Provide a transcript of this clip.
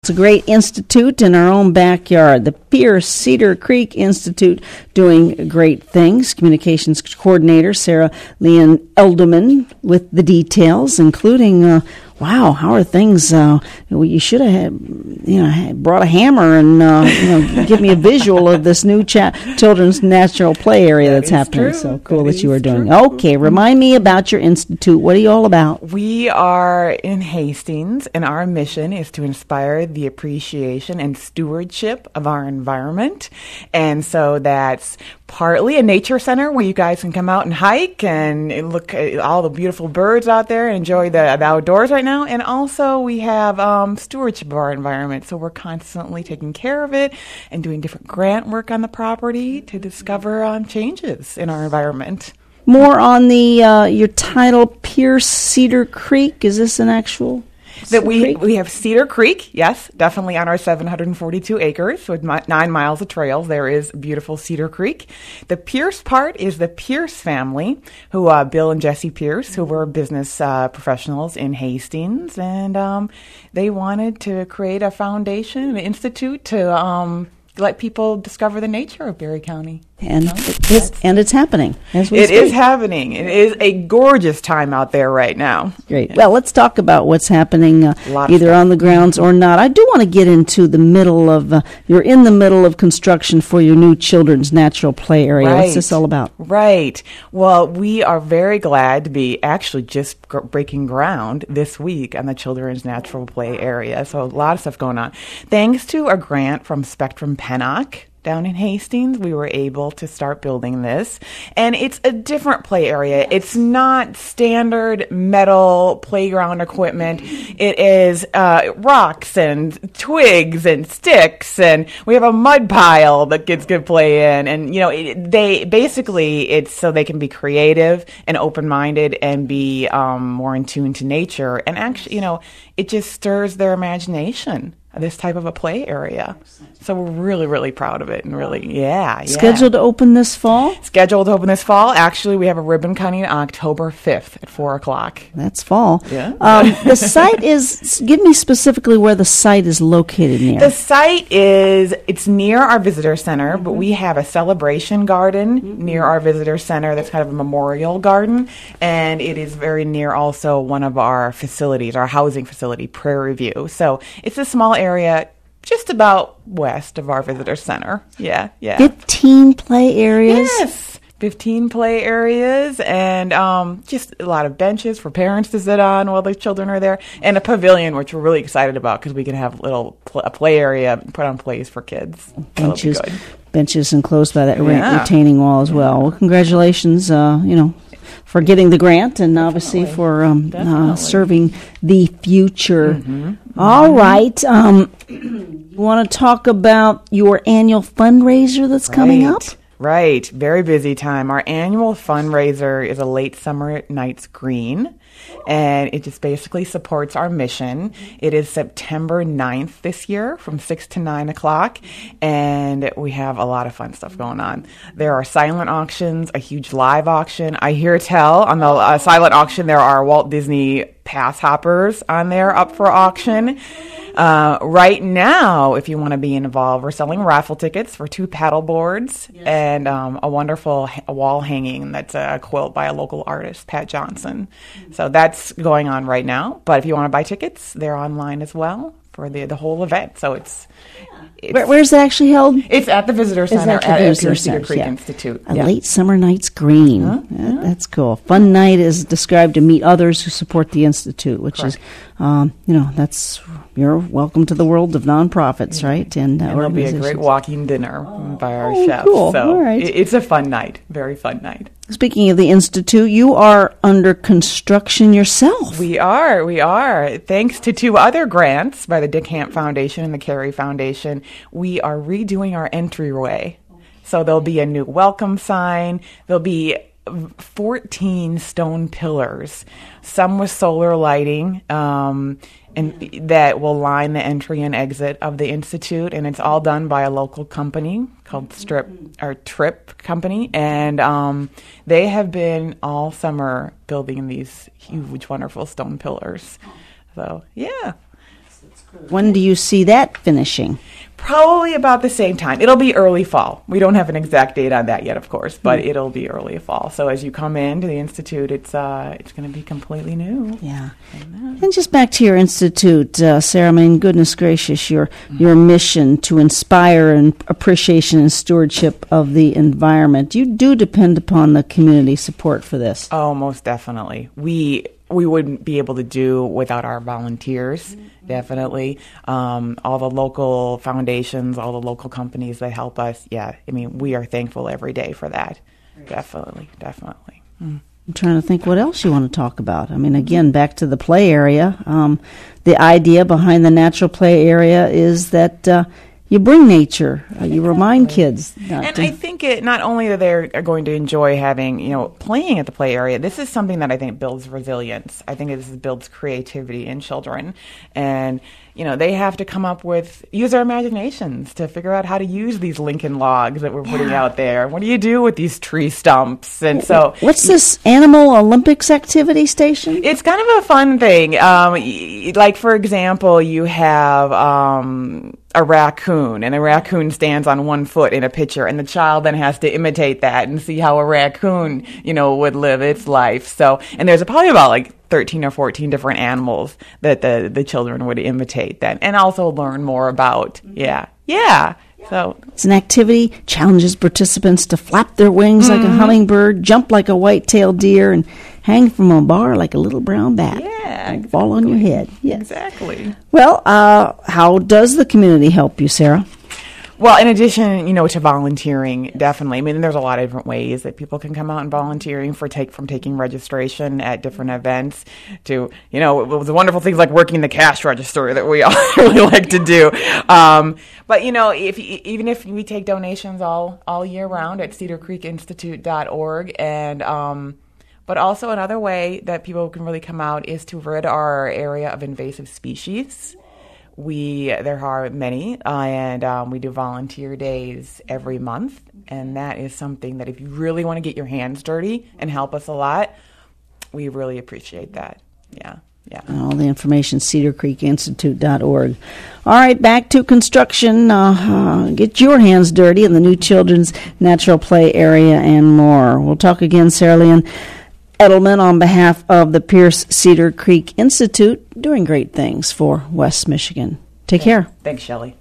It's a great institute in our own backyard, the Pierce Cedar Creek Institute, doing great things. Communications coordinator Sarah Leanne Elderman with the details, including, wow, how are things? You should have brought a hammer and give me a visual of this new children's natural play area that's happening. True. So cool that you are True. doing. Okay, remind me about your institute. What are you all about? We are in Hastings, and our mission is to inspire the appreciation and stewardship of our environment. And so that's partly a nature center where you guys can come out and hike and look at all the beautiful birds out there and enjoy the outdoors right now. And also we have stewardship of our environment. So we're constantly taking care of it and doing different grant work on the property to discover changes in our environment. More on the your title, Pierce Cedar Creek. Is this an actual? That we have Cedar Creek, yes, definitely on our 742 acres with 9 miles of trails. There is beautiful Cedar Creek. The Pierce part is the Pierce family, who Bill and Jesse Pierce, who were business professionals in Hastings, and they wanted to create a foundation, an institute to let people discover the nature of Barry County. And it's happening as we speak. It is happening. It is a gorgeous time out there right now. Great. Yeah. Well, let's talk about what's happening either on the grounds or not. I do want to get into the middle of, you're in the middle of construction for your new children's natural play area. Right. What's this all about? Right. Well, we are very glad to be actually just breaking ground this week on the children's natural play area. So a lot of stuff going on. Thanks to a grant from Spectrum Pennock down in Hastings, we were able to start building this. And it's a different play area. It's not standard metal playground equipment. It is rocks and twigs and sticks, and we have a mud pile that kids can play in. And, it's so they can be creative and open-minded and be more in tune to nature. And actually, it just stirs their imagination, this type of a play area. So we're really, really proud of it, and really, yeah. Scheduled to open this fall? Scheduled to open this fall. Actually, we have a ribbon cutting October 5th at 4 o'clock. That's fall. Yeah. The site is, give me specifically where the site is located near. The site it's near our visitor center, but we have a celebration garden near our visitor center that's kind of a memorial garden, and it is very near also one of our facilities, our housing facility, Prairie View. So it's a small area just about west of our visitor center. Yeah. 15 play areas? Yes. 15 play areas, and just a lot of benches for parents to sit on while the children are there, and a pavilion, which we're really excited about because we can have a play area, put on plays for kids. Benches enclosed by that retaining wall as well. Well, congratulations, for getting the grant and obviously for serving the future. Mm-hmm. All right. You want to talk about your annual fundraiser that's coming up? Right. Very busy time. Our annual fundraiser is a late summer nights green, and it just basically supports our mission. It is September 9th this year from 6 to 9 o'clock, and we have a lot of fun stuff going on. There are silent auctions, a huge live auction. I hear tell on the silent auction there are Walt Disney pass hoppers on there up for auction. Right now, if you want to be involved, we're selling raffle tickets for 2 paddle boards and a wonderful wall hanging that's a quilt by a local artist, Pat Johnson. So that's going on right now. But if you want to buy tickets, they're online as well for the whole event. So it's where's it actually held? It's at the Visitor Center at Cedar Creek Institute. A late summer night's green. That's cool. Fun night is described to meet others who support the Institute, which Correct. is, that's you're welcome to the world of nonprofits, right? And there'll be a great walking dinner by our chef. Cool. So all right. It's a fun night, very fun night. Speaking of the Institute, you are under construction yourself. We are. Thanks to 2 other grants by the Dick Hamp Foundation and the Carey Foundation, we are redoing our entryway. So there'll be a new welcome sign. There'll be 14 stone pillars, some with solar lighting, and that will line the entry and exit of the Institute, and it's all done by a local company called Trip Company, and they have been all summer building these huge, wonderful stone pillars. So, yeah. When do you see that finishing? Probably about the same time. It'll be early fall. We don't have an exact date on that yet, of course, but it'll be early fall. So as you come into the Institute, it's going to be completely new. Yeah. And just back to your Institute, Sarah, I mean, goodness gracious, your mission to inspire and appreciation and stewardship of the environment. You do depend upon the community support for this. Oh, most definitely. We wouldn't be able to do without our volunteers, definitely. All the local foundations, all the local companies that help us. Yeah, I mean, we are thankful every day for that. Definitely. I'm trying to think what else you want to talk about. I mean, again, back to the play area. The idea behind the natural play area is that you bring nature. You remind kids. And I think not only that they're going to enjoy playing at the play area, this is something that I think builds resilience. I think this builds creativity in children. And, they have to use their imaginations to figure out how to use these Lincoln logs that we're putting out there. What do you do with these tree stumps? And so, what's this Animal Olympics activity station? It's kind of a fun thing. Like, for example, you have a raccoon, and a raccoon stands on one foot in a picture, and the child then has to imitate that and see how a raccoon, would live its life. So, and there's probably about 13 or 14 different animals that the children would imitate then, and also learn more about. Yeah. So it's an activity, challenges participants to flap their wings like a hummingbird, jump like a white-tailed deer, and hang from a bar like a little brown bat. Yeah, and fall on your head. Yes. Exactly. Well, how does the community help you, Sarah? Well, in addition, to volunteering, definitely. I mean, there's a lot of different ways that people can come out and volunteering from taking registration at different events to, the wonderful things like working the cash register that we all really like to do. But, even if we take donations all year round at cedarcreekinstitute.org, and but also another way that people can really come out is to rid our area of invasive species. There are many, and we do volunteer days every month, and that is something that if you really want to get your hands dirty and help us a lot, we really appreciate that. Yeah. And all the information, cedarcreekinstitute.org. All right, back to construction. Get your hands dirty in the new children's natural play area and more. We'll talk again, Sarah Leanne Edelman, on behalf of the Pierce Cedar Creek Institute, doing great things for West Michigan. Take care. Thanks, Shelley.